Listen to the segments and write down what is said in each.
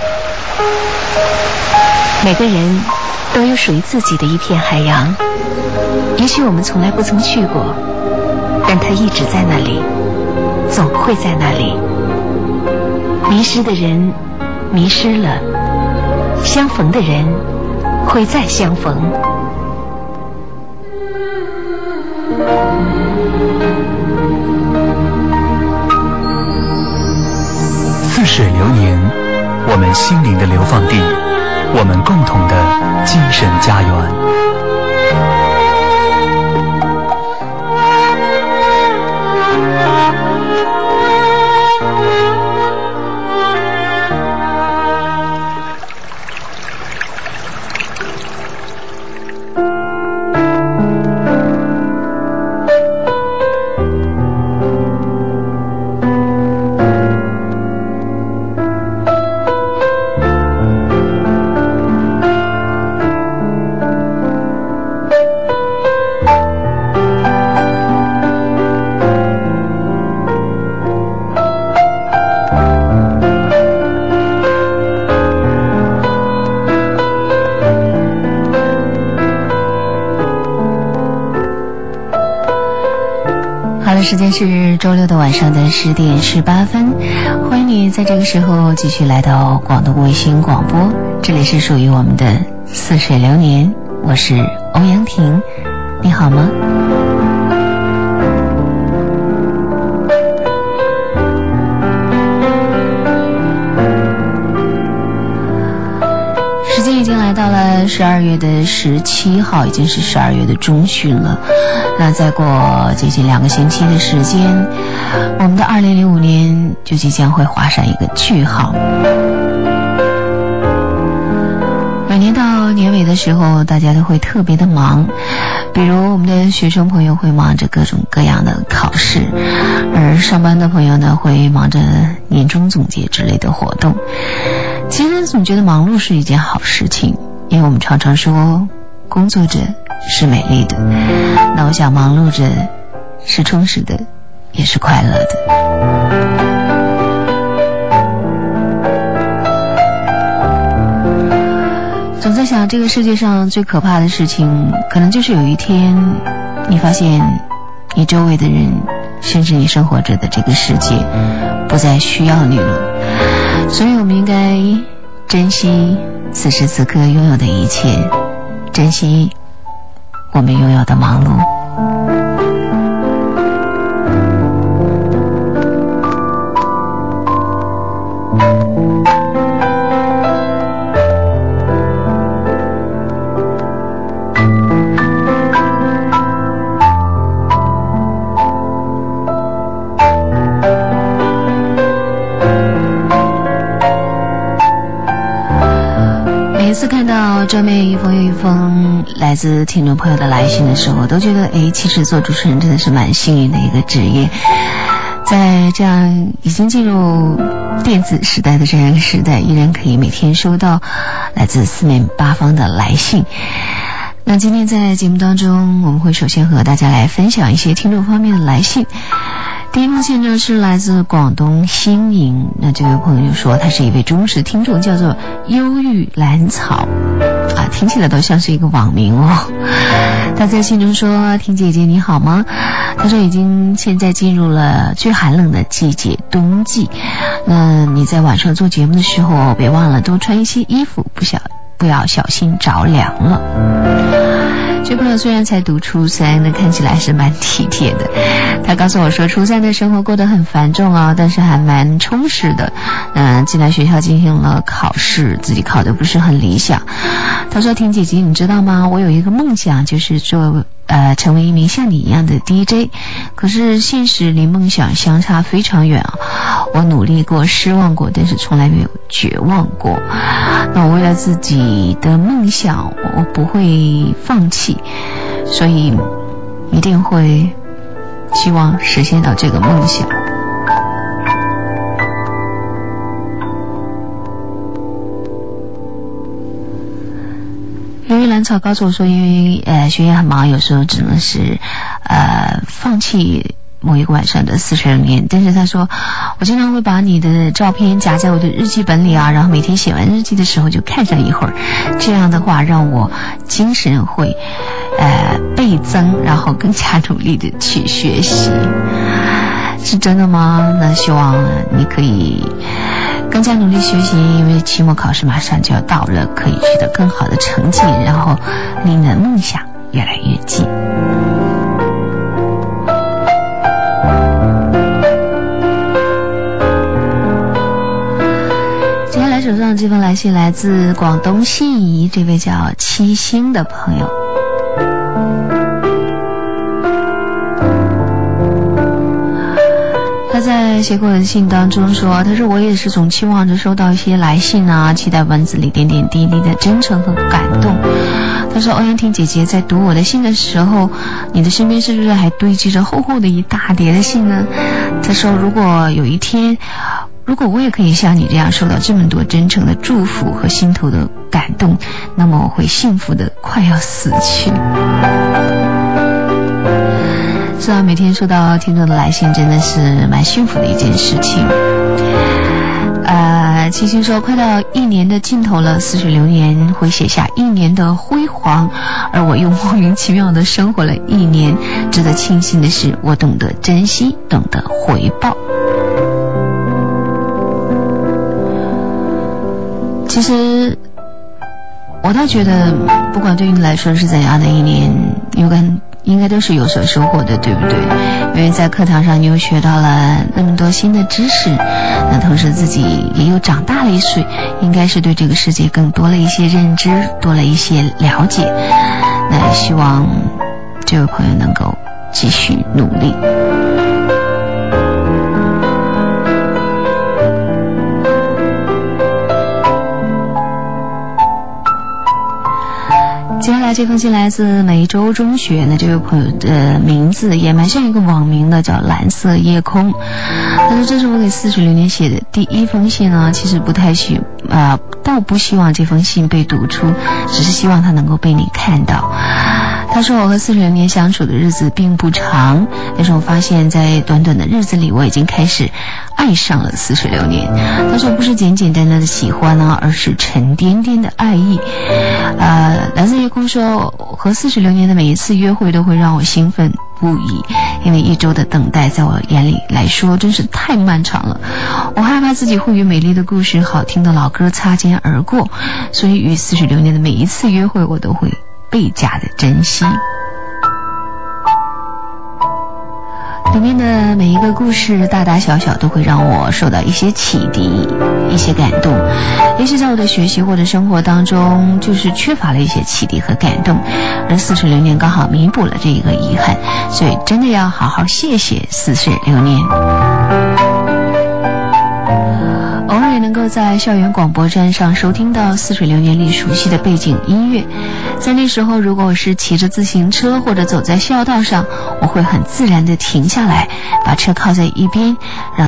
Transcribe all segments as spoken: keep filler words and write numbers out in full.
每个人都有属于自己的一片海洋，也许我们从来不曾去过，但它一直在那里，总会在那里。迷失的人迷失了，相逢的人会再相逢。 似水流年，我们心灵的流放地，我们共同的精神家园。 时间是周六的晚上的十点十八分，欢迎你在这个时候继续来到广东卫星广播，这里是属于我们的似水流年，我是欧阳婷，你好吗？时间已经来到了十二月的十七号，已经是十二月的中旬了。那再过接近两个星期的时间，我们的二零零五年就即将会画上一个句号。每年到年尾的时候，大家都会特别的忙，比如我们的学生朋友会忙着各种各样的考试，而上班的朋友呢会忙着年终总结之类的活动。其实总觉得忙碌是一件好事情，因为我们常常说工作着是美丽的，那我想忙碌着是充实的，也是快乐的。总在想，这个世界上最可怕的事情，可能就是有一天你发现你周围的人，甚至你生活着的这个世界不再需要你了。所以我们应该珍惜此时此刻拥有的一切，珍惜我们拥有的忙碌。每次看到这面一封又一封来自听众朋友的来信的时候，都觉得诶，其实做主持人真的是蛮幸运的一个职业。在这样已经进入电子时代的这样一个时代，依然可以每天收到来自四面八方的来信。那今天在节目当中，我们会首先和大家来分享一些听众方面的来信。第一封信呢是来自广东新营，那这位朋友说他是一位忠实听众，叫做忧郁兰草啊，听起来都像是一个网名哦。他在信中说，婷姐姐你好吗？他说已经现在进入了最寒冷的季节，冬季，那你在晚上做节目的时候别忘了多穿一些衣服，不小不要小心着凉了。这朋友虽然才读初三，那看起来是蛮体贴的。他告诉我说，初三的生活过得很繁重啊，但是还蛮充实的。嗯、呃，进来学校进行了考试，自己考得不是很理想。他说，婷姐姐你知道吗？我有一个梦想，就是做呃成为一名像你一样的 D J， 可是现实离梦想相差非常远啊。我努力过，失望过，但是从来没有绝望过。那我为了自己的梦想，我不会放弃，所以一定会希望实现到这个梦想。由于兰草告诉我说，因为呃学业很忙，有时候只能是呃放弃某一个晚上的似水流年。但是他说我经常会把你的照片夹在我的日记本里啊，然后每天写完日记的时候就看上一会儿，这样的话让我精神会呃倍增，然后更加努力的去学习。是真的吗？那希望你可以更加努力学习，因为期末考试马上就要到了，可以取得更好的成绩，然后离你的梦想越来越近。接下来手上这封来信来自广东信宜这位叫七星的朋友。他在写给我的信当中说，他说我也是总期望着收到一些来信啊，期待文字里点点滴滴的真诚和感动。他说欧阳婷姐姐在读我的信的时候，你的身边是不是还堆积着厚厚的一大叠的信呢？他说如果有一天，如果我也可以像你这样收到这么多真诚的祝福和心头的感动，那么我会幸福的快要死去。是啊，每天收到听众的来信真的是蛮幸福的一件事情。呃，七星说快到一年的尽头了，似水流年会写下一年的辉煌，而我又莫名其妙的生活了一年。值得庆幸的是，我懂得珍惜，懂得回报。其实我倒觉得不管对于你来说是怎样的一年，应该应该都是有所收获的，对不对？因为在课堂上你又学到了那么多新的知识，那同时自己也又长大了一岁，应该是对这个世界更多了一些认知，多了一些了解。那希望这位朋友能够继续努力。接下来这封信来自梅州中学，那这位朋友的名字也蛮像一个网名的，叫蓝色夜空。他说这是我给似水流年写的第一封信呢，其实不太希啊、呃，倒不希望这封信被读出，只是希望它能够被你看到。他说我和似水流年相处的日子并不长，但是我发现在短短的日子里我已经开始爱上了似水流年。他说不是简简单单的喜欢呢，而是沉甸甸的爱意。呃，蓝色夜空说和似水流年的每一次约会都会让我兴奋不已，因为一周的等待在我眼里来说真是太漫长了。我害怕自己会与美丽的故事、好听的老歌擦肩而过，所以与似水流年的每一次约会我都会倍加的珍惜。里面的每一个故事大大小小都会让我受到一些启迪，一些感动。也许在我的学习或者生活当中就是缺乏了一些启迪和感动，而似水流年刚好弥补了这一个遗憾，所以真的要好好谢谢似水流年。偶尔也能够在校园广播站上收听到似水流年里熟悉的背景音乐，在那时候如果我是骑着自行车或者走在校道上，我会很自然地停下来，把车靠在一边，让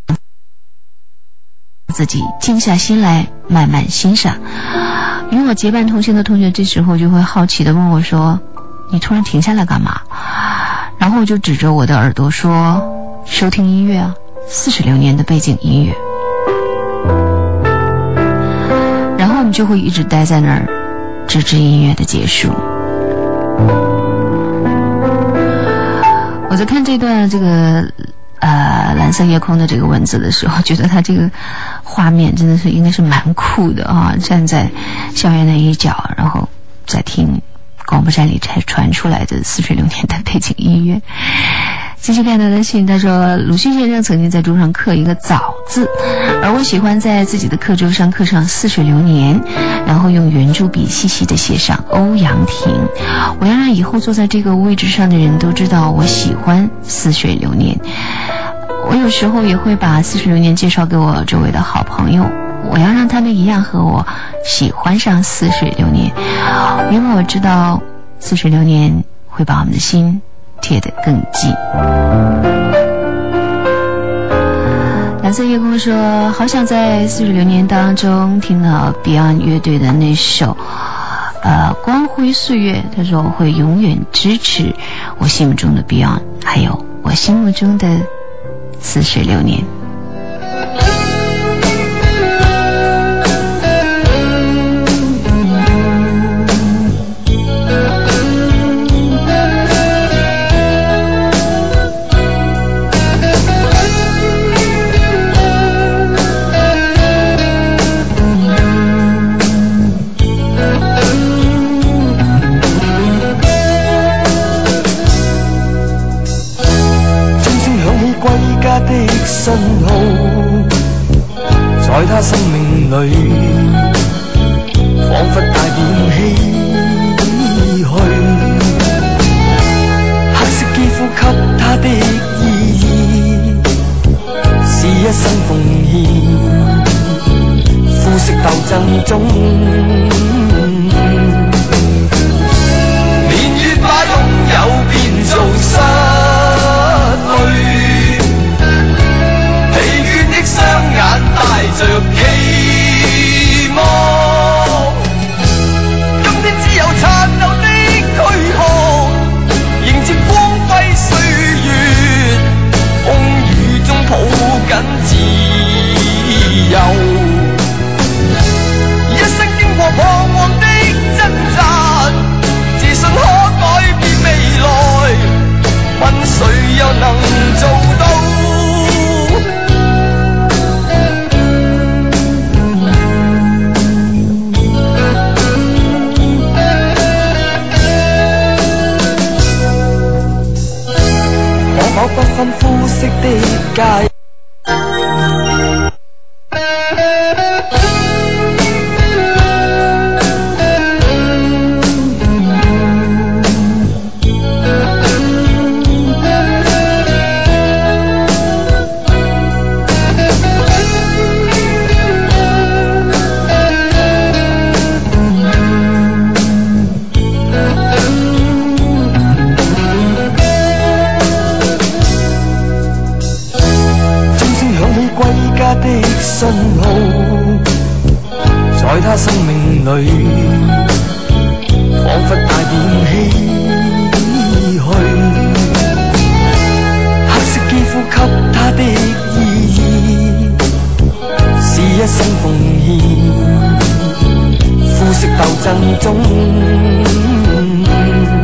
自己静下心来慢慢欣赏。与我结伴同行的同学这时候就会好奇地问我说，你突然停下来干嘛？然后我就指着我的耳朵说，收听音乐啊，似水流年的背景音乐。然后我们就会一直待在那儿，直至音乐的结束。我在看这段这个呃蓝色夜空的这个文字的时候，觉得它这个画面真的是应该是蛮酷的啊！站在校园的一角，然后再听广播站里才传出来的似水流年的背景音乐。继续看他的信，他说鲁迅先生曾经在桌上刻一个早字，而我喜欢在自己的课桌上刻上似水流年，然后用圆珠笔细细地写上欧阳婷。我要让以后坐在这个位置上的人都知道我喜欢似水流年。我有时候也会把似水流年介绍给我周围的好朋友，我要让他们一样和我喜欢上似水流年，因为我知道似水流年会把我们的心贴得更近。蓝色夜空说，好想在似水流年当中听到 Beyond 乐队的那首呃光辉岁月。他说我会永远支持我心目中的 Beyond， 还有我我心目中的似水流年。 信號在他生命裏彷彿帶點唏噓，黑色肌膚給他的意義是一生奉獻，膚色鬥爭中年月把擁有變做失去，雙眼帶着期望，今天只有殘留的軀殼迎接光輝歲月，風雨中抱緊自由，一生經過彷徨的掙扎，自信可改變未來，問誰又能做到？不分膚色的街信號在他生命裏彷彿帶點唏噓，黑色肌膚給他的意義是一生奉獻，膚色鬥爭中